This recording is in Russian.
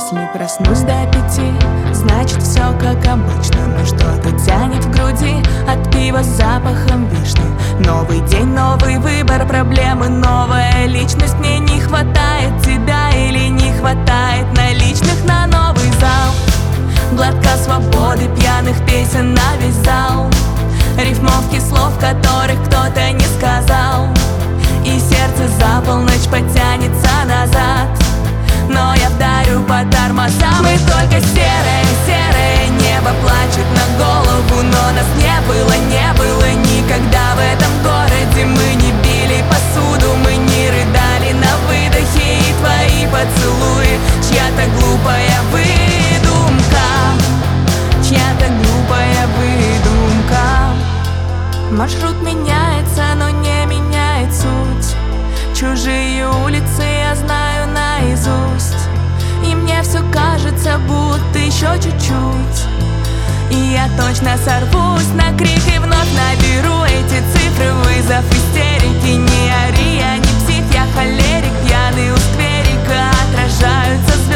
Если проснусь до 5, значит все как обычно. Но что-то тянет в груди от пива с запахом вишни. Новый день, новый выбор, проблемы, новая личность. Мне не хватает тебя или не хватает наличных на новый зал. Глотка свободы, пьяных песен на весь зал. Рифмовки слов, которых кто-то не сказал. И сердце за полночь потянется назад. Но я вдарю по тормозам, и только серое, серое небо плачет на голову. Но нас не было никогда в этом городе. Мы не били посуду, мы не рыдали на выдохе. И твои поцелуи чья-то глупая выдумка, чья-то глупая выдумка. Маршрут меняется, но не меняет суть. Чужие улицы я знаю наизусть. И мне все кажется, будто еще чуть-чуть, и я точно сорвусь на крик и вновь наберу эти цифры. Вызов истерики, не ори, я не псих, я холерик. Пьяный у скверика отражаются